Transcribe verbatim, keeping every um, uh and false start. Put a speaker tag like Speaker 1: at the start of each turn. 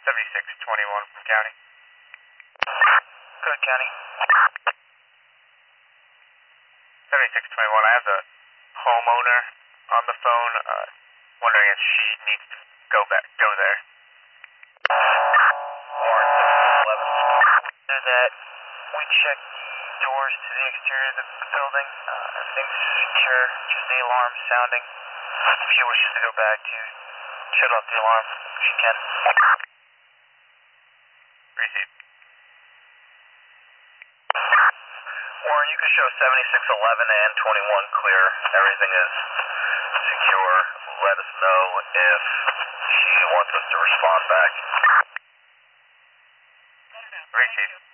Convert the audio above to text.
Speaker 1: seventy-six twenty-one County.
Speaker 2: Good, County.
Speaker 1: seventy-six twenty-one, I have the homeowner on the phone, uh, wondering if she needs to go back, go there.
Speaker 2: Warren, seventy-six eleven. Do that. We checked the doors to the exterior of the building. Uh, everything's secure, just the alarm sounding. If she wishes to go back to shut off the alarm, she can.
Speaker 1: Received.
Speaker 2: Warren, you can show seventy-six eleven and twenty-one clear. Everything is secure. Let us know if she wants us to respond back.
Speaker 1: Received.